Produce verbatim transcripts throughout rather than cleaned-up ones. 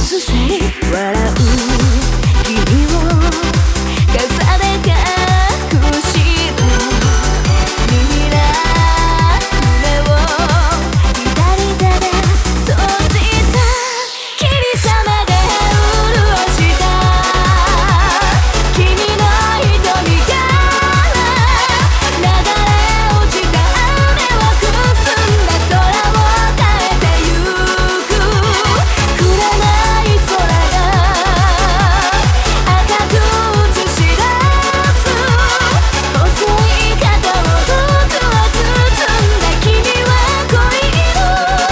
すせに笑う君を傘で隠した未来目を左手で閉じた霧雨で潤した君の瞳から流れ落ちた雨をくすんだ空を変えてゆく紅い空が赤く映し出す細い肩を僕は包んだ君は恋色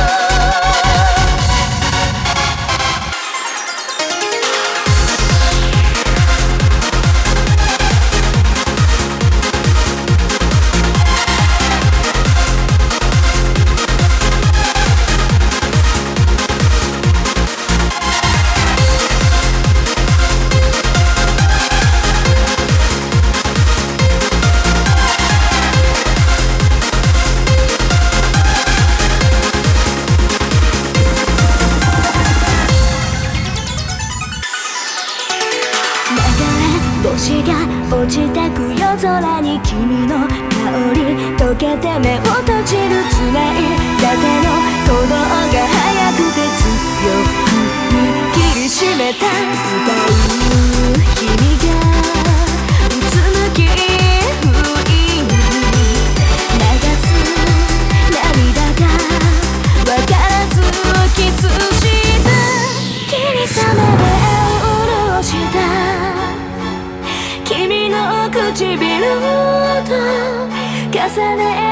星が落ちてく夜空に君の香り溶けて目を閉じる繋いだ手の鼓動が速くて強く握りしめた歌う君がうつむき不意に流す涙がわからずキスした霧雨で潤した君の唇と重ね